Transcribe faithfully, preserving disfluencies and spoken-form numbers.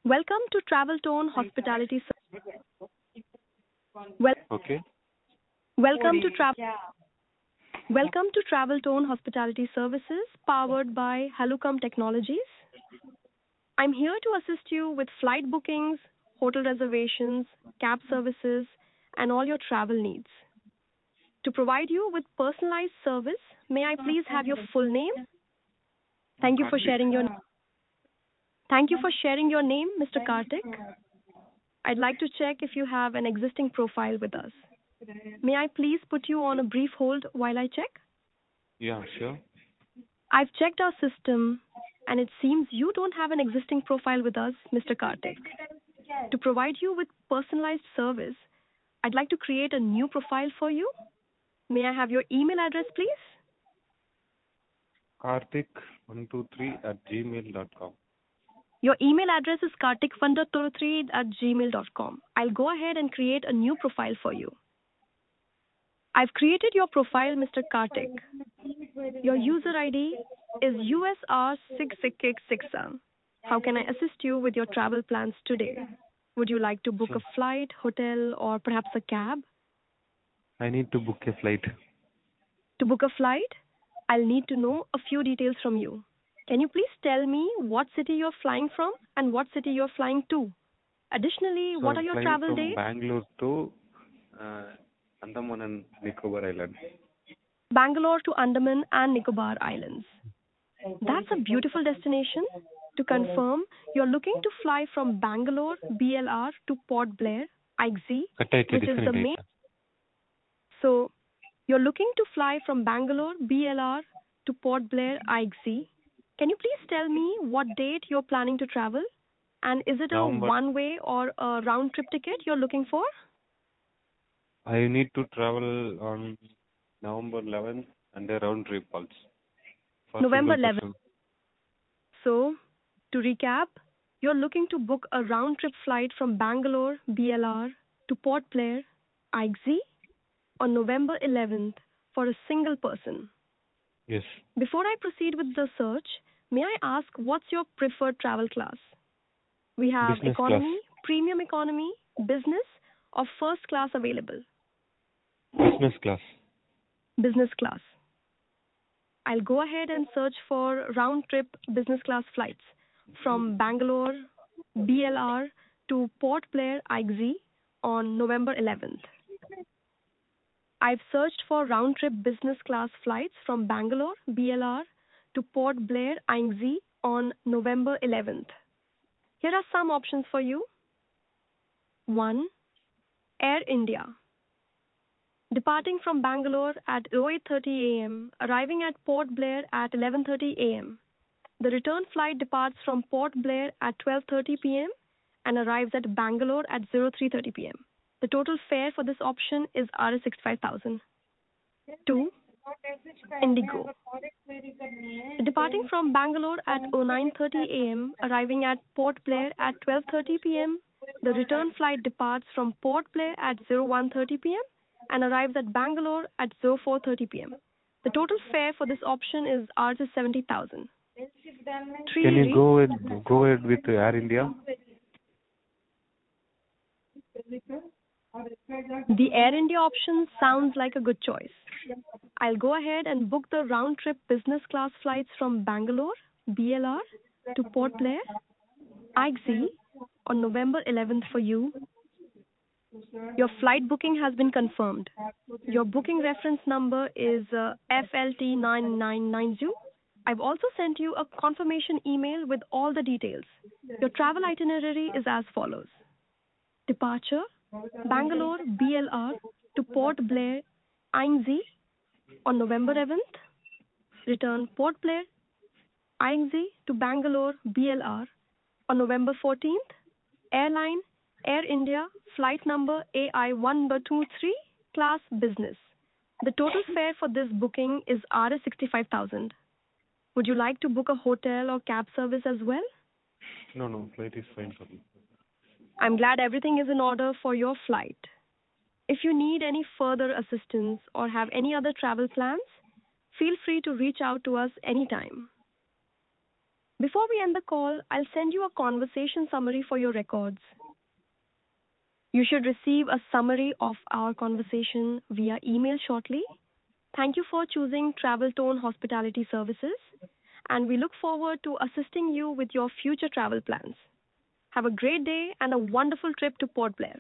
Welcome to Travel Tone Hospitality. Ser- Well, Okay. welcome to Travel. Welcome to Travel Tone Hospitality Services, powered by Halucom Technologies. I'm here to assist you with flight bookings, hotel reservations, cab services, and all your travel needs. To provide you with personalized service, may I please have your full name? Thank you for Karthik. sharing your Thank you for sharing your name, Mister Karthik. I'd like to check if you have an existing profile with us. May I please put you on a brief hold while I check? Yeah, sure. I've checked our system and it seems you don't have an existing profile with us, Mister Karthik. To provide you with personalized service, I'd like to create a new profile for you. May I have your email address, please? Karthik one two three at gmail dot com. Your email address is karthik one two three at gmail dot com. I'll go ahead and create a new profile for you. I've created your profile, Mister Karthik. Your user I D is U S R six six six. How can I assist you with your travel plans today? Would you like to book So a flight, hotel, or perhaps a cab? I need to book a flight. To book a flight, I'll need to know a few details from you. Can you please tell me what city you're flying from and what city you're flying to? Additionally, So what are I'm your flying travel from dates? Bangalore to uh, Andaman and Nicobar Island. Bangalore to Andaman and Nicobar Islands. That's a beautiful destination. To confirm, you're looking to fly from Bangalore, B L R, to Port Blair, I G Z, ಕಟ್ಟಾಯ್ತು which is the disconnect main. ಆಯ್ತಾ? So, you're looking to fly from Bangalore, B L R, to Port Blair, I G Z. Can you please tell me what date you're planning to travel? And is it a November. one-way or a round-trip ticket you're looking for? I need to travel on November eleventh and a round trip also for November single eleventh. person. So, to recap, you're looking to book a round-trip flight from Bangalore, B L R, to Port Blair, I G Z, on November eleventh for a single person. Yes. Before I proceed with the search, may I ask what's your preferred travel class? We have Business economy, class. premium economy, business, or first class available. Business class. Business class. I'll go ahead and search for round trip business class flights from Bangalore, B L R, to Port Blair, I G Z on November eleventh. I've searched for round trip business class flights from Bangalore, B L R, to Port Blair, I G Z on November eleventh. Here are some options for you. one. Air India. Departing from Bangalore at eight thirty a m, arriving at Port Blair at eleven thirty a m. The return flight departs from Port Blair at twelve thirty p m and arrives at Bangalore at three thirty p m. The total fare for this option is R S sixty-five thousand. two. Indigo. Departing from Bangalore at nine thirty a m, arriving at Port Blair at twelve thirty p m. The return flight departs from Port Blair at one thirty p m and arrives at Bangalore at four thirty p m. The total fare for this option is R S seventy thousand. three. Can you go with go ahead with Air India? The Air India option sounds like a good choice. I'll go ahead and book the round-trip business class flights from Bangalore, B L R, to Port Blair, I G Z, on November eleventh for you. Your flight booking has been confirmed. Your booking reference number is uh, F L T nine nine nine zero. I've also sent you a confirmation email with all the details. Your travel itinerary is as follows. Departure, Bangalore, B L R, to Port Blair, I G Z, on November eleventh. Return Port Blair, I G Z, to Bangalore, B L R, on November fourteenth. Airline, Air India, flight number A I one two three, class business. The total fare for this booking is R S sixty-five thousand. Would you like to book a hotel or cab service as well? No, no, flight is fine for me. I'm glad everything is in order for your flight. If you need any further assistance or have any other travel plans, feel free to reach out to us anytime. Before we end the call, I'll send you a conversation summary for your records. You should receive a summary of our conversation via email shortly. Thank you for choosing Travel Tone Hospitality Services, and we look forward to assisting you with your future travel plans. Have a great day and a wonderful trip to Port Blair.